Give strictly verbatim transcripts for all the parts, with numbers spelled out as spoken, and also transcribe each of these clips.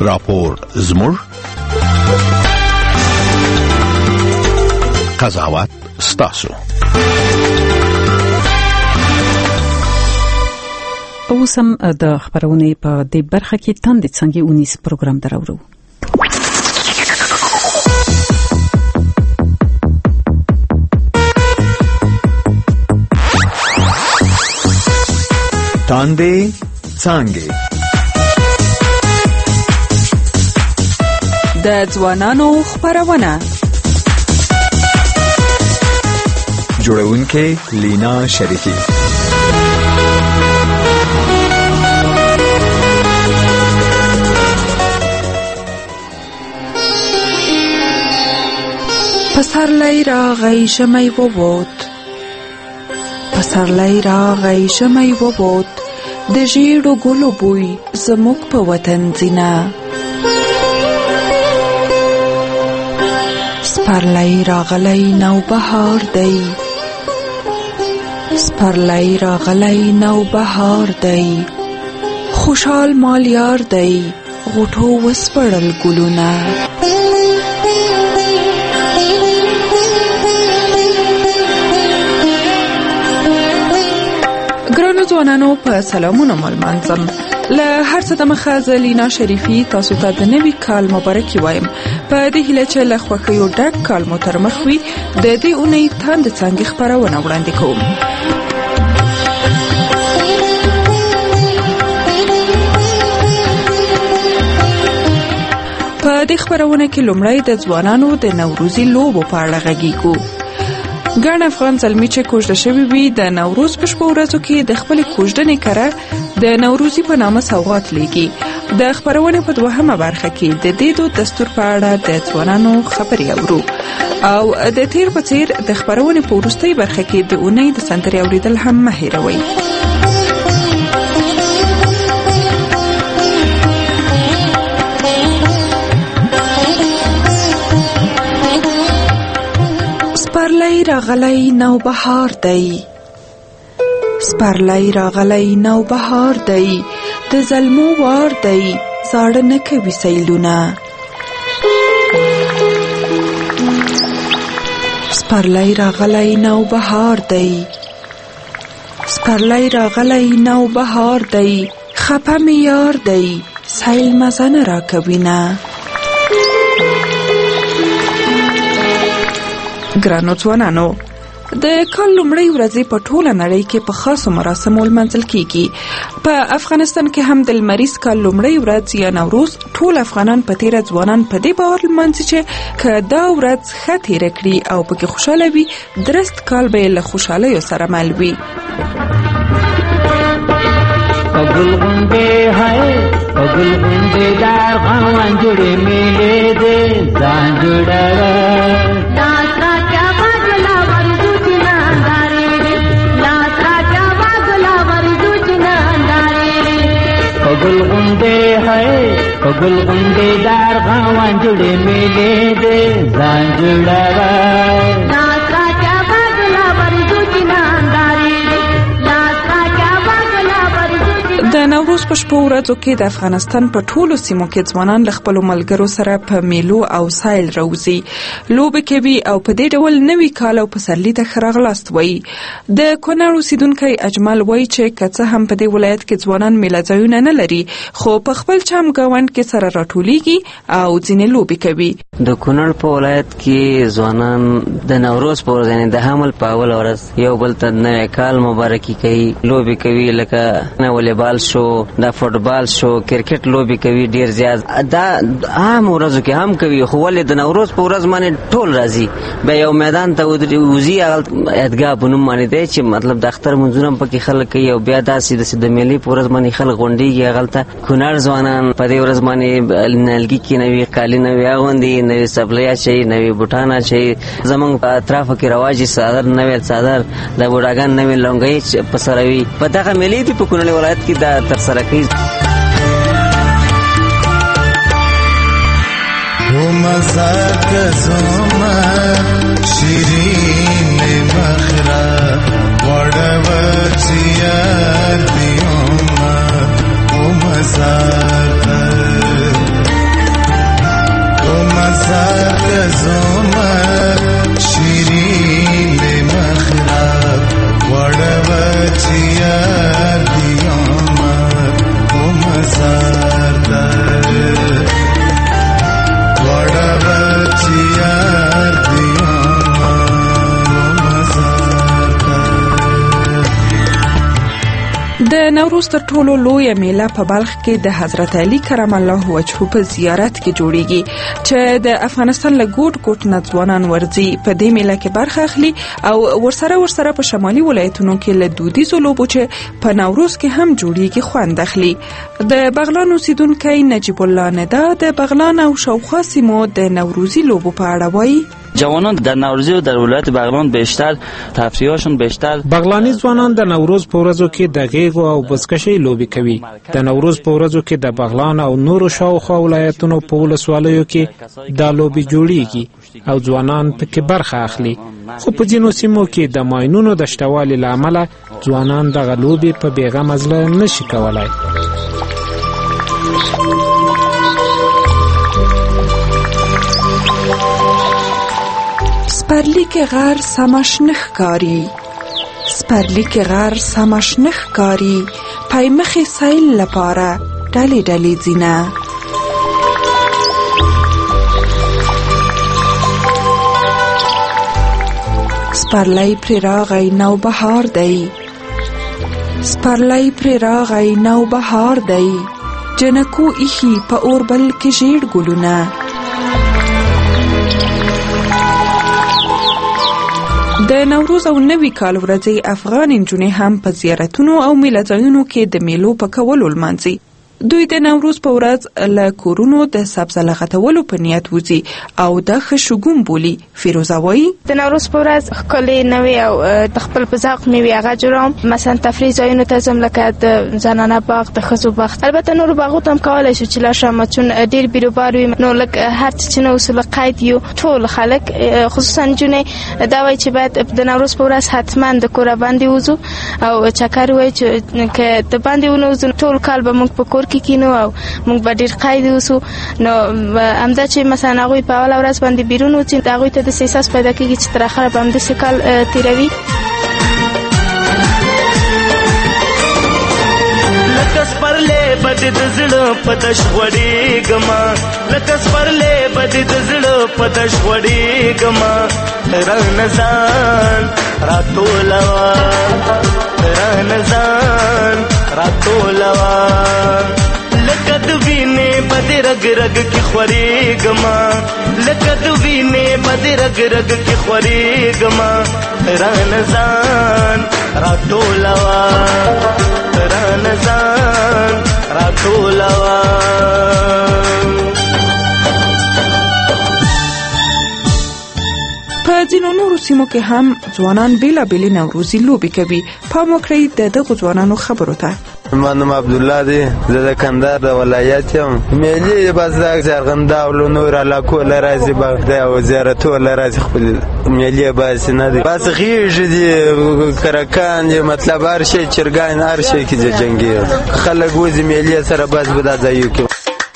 راپور زموږ، قضاوت ستاسو. اوس هم د خبرونې په دې برخه کې تاندې څنګه اونیس پروګرام دراوړو. تاندې څنګه د ځوانانو خبرونه. جوړونکې لینا شریفی. پسرلی راغی ژمی ووت، پسرلی راغی ژمی ووت، د ژیړو ګلو بوی زموږ په وطن ځینه. سپرلی راغلی نو بهار دی، سپرلی راغلی نو بهار دی، خوشحال مالیار دی، غوټو وسپړل ګلونه. ګرانو ځوانانو په سلامونه ملمنځم. له هر څه د مخه زه لینا شریفی تاسو ته د نوي کال مبارکي وایم. په دې هیله چې له خوښیو ډک کال مو تر مخ وي، د دې اونۍ تاندې څنګه خبرونه وړاندې کوم. په دې خبرونه کې لومړی د ځوانانو د نوروزي لوبو په اړه غږیږو. ګڼ افغان زلمي چې کوژده شوي وي د نوروز په شپو ورځو کې د خپلې کوژدنې کره د نوروزي په نامه سوغات لیږي. د خبرونې په دوهمه برخه کې د دې دود دستور په اړه د ځوانانو خبرې اورو، او د تیر په څیر د خبرونې په وروستۍ برخه کې د اونۍ د سندرې اوریدل هم مه هیروئ. سپرلی راغلی نو بهار دی، سپرلی راغلی نو بهار دی، د زلمو وار دی، زاړه نه کوي سیلونه. سپرلی راغلی نو بهار دی، سپرلی راغلی نو بهار دی، خپه می یار دی، سیل مزه نه راکوي نه. ګرانو ځوانانو، د کال لومړۍ ورځې په ټوله نړۍ کې په خاصو مراسمو لمانځل کیږي. په افغانستان کې هم د لمریز کال لومړۍ ورځ یا نوروز ټول افغانان په تیره ځوانان په دې باور لمانځي چې که دا ورځ ښه تیره کړي او پکې خوشحاله وي، درست کال به یې له خوشحالیو سره مل وي. پگل غنده های پگل غنده در غوان جوڑے میلے دے زان جوڑا لاترا کیا باگلا ورزو چنا اندارے رے، لاترا کیا باگلا ورزو چنا اندارے رے. پگل غنده های پگل غنده در غوان جوڑے میلے دے زان جوڑا لاترا کیا باگلا ورزو چنا اندارے رے، لاترا کیا باگلا ورزو. د نوروز په شپو ورځو کې د افغانستان په ټولو سیمو کې ځوانان له خپلو ملګرو سره په میلو او سایل راوځي، لوبې کوي او په دې ډول نوي کال او پسرلي ته ښه راغلاست وایي. د کونړ اوسیدونکی اجمل وایي چې که څه هم په دې ولایت کې ځوانان میله ځایونه نه لري، خو په خپل چم ګاونډ کې سره راټولیږي او ځینې لوبې کوي. د کونړ په ولایت کې ځوانان د نوروز په ورځ، یعنې د حمل په اول ورځ، یو بل ته نوی کال مبارکي کوي، لوبې کوي، لکه والیبال شو، دا فوټبال شو، کرکټ لوبې کوي ډیر زیات. دا عام ورځو کې هم کوي، خو ولې د نوروز په ورځ باندې ټول راځي. بیا یو میدان ته وځي، هغه عیدګاه په نوم باندې دی چې مطلب د اختر منځونه هم پکې خلک کوي، او بیا داسې د میلې په ورځ باندې خلک غونډېږي. هغلته کونړ ځوانان په دې ورځ باندې نیالګي کې نوي کالي نوي اغوندي، نوي څپلۍ اچوي، نوي بوټان اچوي. زموږ په اطرافو کې رواج څادر، نوی څادر، د بوډاګان نوي لونګۍ په سره وي. په دغه میلې دي په کونړ ولایت کې دا ترسره کوي. او مزاک زما شیرین مخرا وړوچیا دیوما او مزاک زوما شیرین مخراب وڑوچیا دیوما او مزار در وڑوچیا دیوما او مزار در. د نوروز تر ټولو لویه میله په بلخ کې د حضرت علي کرم الله وجهه په زیارت کې جوړیږي چې د افغانستان له ګوټ ګوټ نه ځوانان ورځي په دې میله کې برخه اخلي او ورسره ورسره په شمالي ولایتونو کې له دودیزو لوبو چې په نوروز کې هم جوړیږي خوند اخلي. د بغلان اوسیدونکی نجیب الله ندا د بغلان او شاوخوا سیمو د نوروزي لوبو په اړه وایي. جوانان در نوروزی و در ولایت بغلان بیشتر تفریحشون بیشتر بغلانی ځوانان د نوروز په ورځو کې د غیږ او بزکشۍ لوبې کوي. د نوروز په ورځو کې د بغلان او نورو شاوخوا ولایتونو په ولسوالیو کې دا لوبې جوړیږي او ځوانان پکې برخه اخلي. خو په ځینو سیمو کې د ماینونو د شتوالي له امله ځوانان دغه لوبې په بېغمه زړه نشي کولی. سپرلیک غر سمش نخکاری سپرلیک غر سمش نخکاری پای مخی سیل لپاره ډلی ډلی زینه. سپرلی پر راغی نو بهار دی سپرلی پر راغی نو بهار دی جنکو ایخی په اوربل کې ژیړ ګلونه. د نوروز او نوي کال ورځې افغان نجونې هم په زیارتونو او میله‌ځایونو کې د میلو په کولو لمانځي. دوی د نوروز په ورځ له کورونو د سبزه لغتولو په نیت وځي او د ښه شګون بولي. فیروزه وایي د نوروز په ورځ ښکلې نوې او د خپل په ذوق مېوې هغه جوړوم. مثلا تفریح ځایونو ته ځم لکه د زنانه باغ د ښځو باغ. البته نورو باغو ته هم کولی شو چې لاړ شم چون ډېر بیروبار وي نو لږ هر څه چې نه اصول قید یو ټول خلک خصوصا نجونې دا وایي چې باید د نوروز په ورځ حتما د کوره باندې وځو او چکر وایي چې که د باندې ونه وځو ټول کال به موږ په کور کې کینو او موږ به ډېر قید اوسو. نو همدا چې مثلا هغوی په اوله ورځ باندې بیرون وځي هغوی ته داسې احساس پیدا کېږي چې تر اخره به همداسې کال تېروي. لکه سپرلی به دې د زړه په تش غوړېږمه لکه سپرلی به دې د زړه په تش غوړېږمه رانه ځان راټولوه رانه ځان راټولوه لکه د وینې به دې رګ رګ کې خورېږمه لکه د وینې به دې رګ رګ کې خورېږمه رانه ځان راټولوه رانه ځان راټولوه. په ځینو نورو سیمو کې هم ځوانان بیلابېلې نوروزي لوبې کوي. پام وکړئ د دغو ځوانانو خبرو ته. ما نوم عبدالله دی، زه د کندهار د ولایت یم. میلې بس د زرغنده او نور علاقو له راځي باغ او زیارتو له راځي خپل میلې بس نه دي بس غیږ دي کرکان دي مطلب هر شی چرګان هر شی کې جنگي خلک وځي میلې سره بس به دا ځایو کې.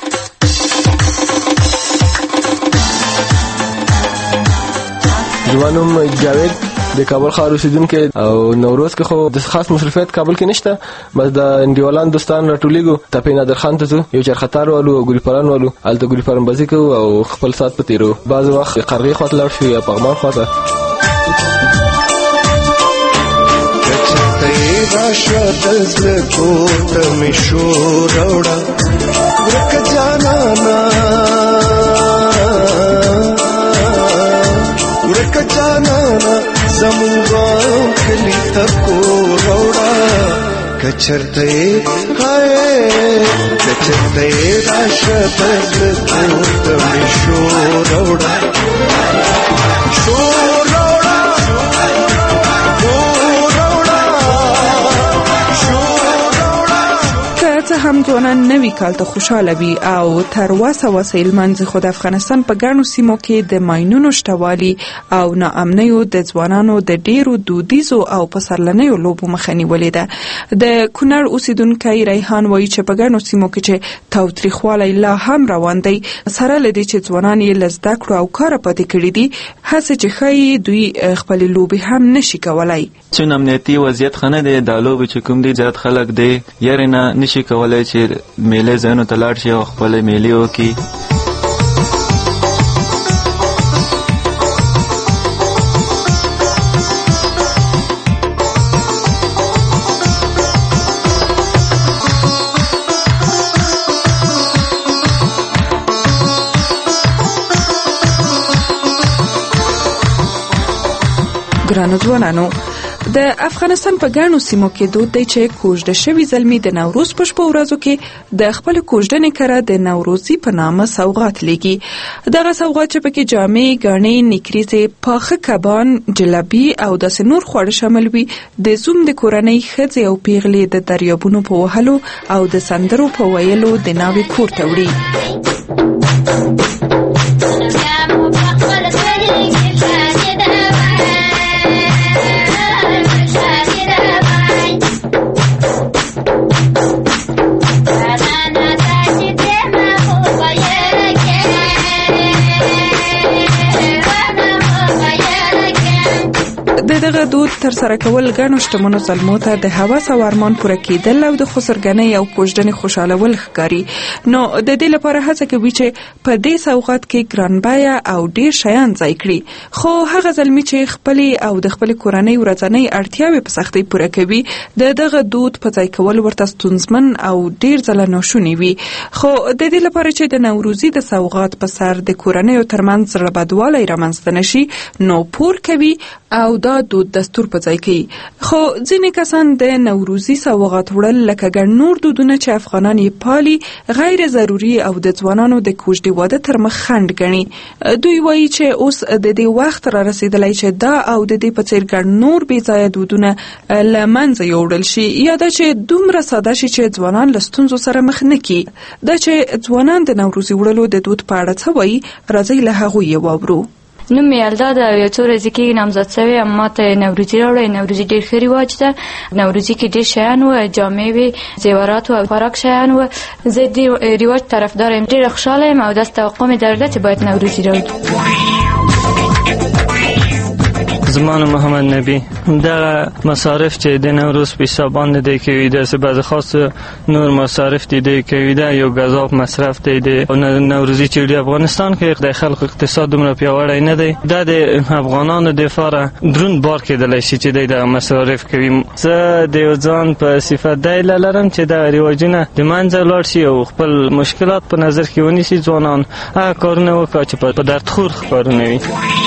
جوانم جاوید د کابل ښار اوسیدونکی او نوروز کې خو د خاص مصروفیت کابل کې نشته بس د انډیوالان دوستان راټولېږو تپې نادر خان ته ځو یو چرخطار والو او ګلي پران والو هلته ګلي پران بازي کوو او خپل ساعت په تېرو بعض وخت قرغې خوا ته لاړ شو یا پغمان خوا ته. راشوا د زړه کوټه مې شور راوړه ورکه جانانه ورکه جانانه زموږ کلي ته کور راوړه که چېرته یې هی که چېرته یې راشه د زړه کوټه مې شور راوړه شور هم افغان ځوانان نوي کال ته خوشاله وي او تر وسه وسایل منځ خو د افغانستان په ګڼو سیمو کې د ماینونو شتوالي او ناامنیو د ځوانانو د ډیرو دودیزو او پسرلنیو لوبو مخه نیولې ده. د کونړ اوسیدونکی ریحان وایي چې په ګڼو سیمو کې چې تاوتریخوالی لا هم روان دی، سره له دې چې ځوانان یې له زده کړو او کاره پاتې کړي دي، هڅه چې ښایي دوی خپلې لوبې هم نشي کولی. چون امنیتي وضعیت ښه نه دی، دا لوبې چې کوم دي زیات خلک دی یارې نه نشي کولی چې میلې ځایونو ته لاړ شي او خپلې میلې وکړي. ګرانو ځوانانو، د افغانستان په ګڼو سیمو کې دود دی چې کوژده شوي زلمي د نوروز په شپو ورځو کې د خپل کوژدنې کره د نوروزي په نامه سوغات لیږي. دغه سوغات چې پکې جامې، ګاڼې، نیکریزې، پاخه کبان، جلبي او داسې نور خواړه شامل وي، د زوم د کورنۍ ښځې او پیغلې د دریابونو په وهلو او د سندرو په ویلو د ناوې کور ته وړي. دغه دود تر سره کول ګڼو شتمنو زلمو ته د هوس او ارمان پوره کېدل او د خسرګنۍ او کوژدنې خوشحالول ښکاري. نو د دې لپاره هڅه کوي چې په دې سوغات کې ګرانبیه او ډیر شیان ځای کړي، خو هغه زلمي چې خپلې او د خپلې کورنۍ ورځنۍ اړتیاوې په سختۍ پوره کوي، د دغه دود په ځای کول ورته ستونزمن او ډیر ځله ناشونی وي. خو د دې لپاره چې د نوروزي د سوغات په سر د کورنیو ترمنځ زړه بدوالی رامنځته نشي، نو پور کوي او دا دود دستور په ځای کوي. خو ځینې کسان د نوروزي سوغات وړل لکه ګڼ نور دودونه چې افغانان یې پالي غیر ضروري او د ځوانانو د کوژدې واده تر مخ خنډ ګڼي. دوی وایي چې اوس د دې وخت را رسیدلی چې دا او د دې په څیر ګڼ نور بې ځایه دودونه له منځه یوړل شي، یا دا چې دومره ساده شي چې ځوانان له ستونزو سره مخ نه کړي. دا چې ځوانان د نوروزي وړلو د دود په اړه څه وایي، راځئ له هغوی یې واورو. نوم مې یلدا ده، یو څو ورځې کېږي نامزد شوې یم. ما ته نوروزي راوړی. نوروزي ډېر ښه رواج ده. نوروزي کې ډېر شیان وو، جامې وې، زیورات وو او خوراک شیان وو. زه دې رواج طرفدار یم، ډېره خوشحاله یم او داسې توقع مې درلوده چې باید نوروزي راوړي. زما نوم محمد نبی. دغه مصارف چې د نوروز په حساب باندې دی کوي، داسې بعضې خاص نور مصارف دي دی کوي، دا یو ګذاف مصرف دی دی او نوروزي چې د افغانستان کې د خلکو اقتصاد دومره پیاوړی نه دی، دا د افغانانو دپاره دروند بار کېدلی شي چې دی دغه مصارف کوي. زه د یو ځان په صفت دا هیله لرم چې دغه رواجونه د منځه ولاړ شي او خپل مشکلات په نظر کې ونیسي. ځوانان هغه کارونه وکړي چې په دردخور کارونه وي.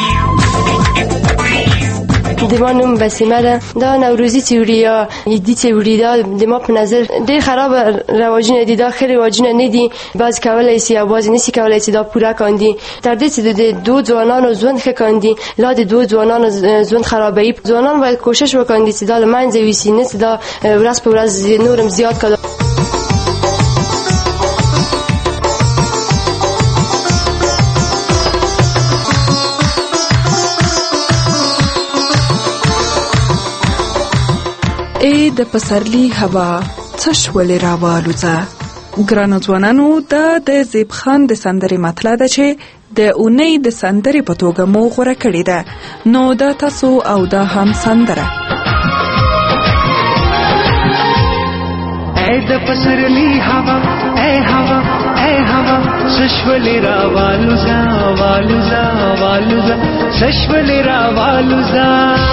د ما نوم بسیمه ده. دا نوروزی چې وړي یا عیدي چې وړي دا د ما په نظر ډېر خراب رواجونه دي. دا ښه رواجونه نه دي. بعض کولی شي او بعض نشي کولی چې دا پوره کاندي. تر دې چې د دو ځوانانو ژوند ښه کاندي، لا د دو ځوانانو ژوند خرابوي. ځوانان باید کوشش وکړي چې دا له منځه یوسي، نه چې دا ورځ په ورځ نورم زیات کړي. ای د پسرلی هوا څه شولې راوالوځه. ګرانو ځوانانو، دا د زیب خان د سندرې مطلع ده چې د اونۍ د سندرې په توګه مو غوره کړې ده. نو دا تاسو او دا هم سندره. ای د پسرلی هوا، ای هوا، ای هوا، څه شولې راوالوځه، والوځه، والوځه، څه شولې راوالوځه.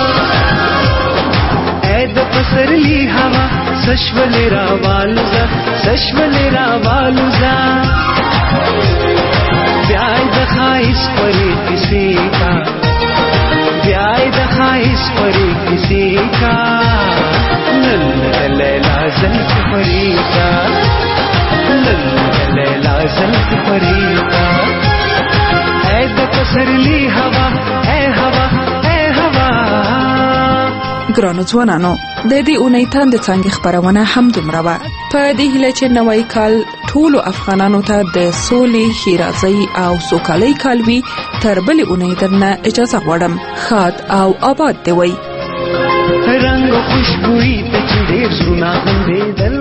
د پسرلی هوا سشولې راوالوځه، سشولې راوالوځه. بیای د ښایست پرې کیسې کا، بیای د ښایست پرې کیسې کا. نن د لیلا زلفې پرې کا، نن د لیلا زلفې پرې کا. ای د پسرلی هوا، ای هوا، ای هوا. ګرانو ځوانانو د دې اونۍ تاند څنګه خبرونه هم دومره وه په دې هیله چې نوی کال ټولو افغانانو ته د سولې ښېرازۍ او سوکالۍ کال وي تر بلې اونۍ درنه اجازه غواړم ښاد او آباد دی وئ رنگ خوشبوئی ته چې ډېر زړونه غونډېدل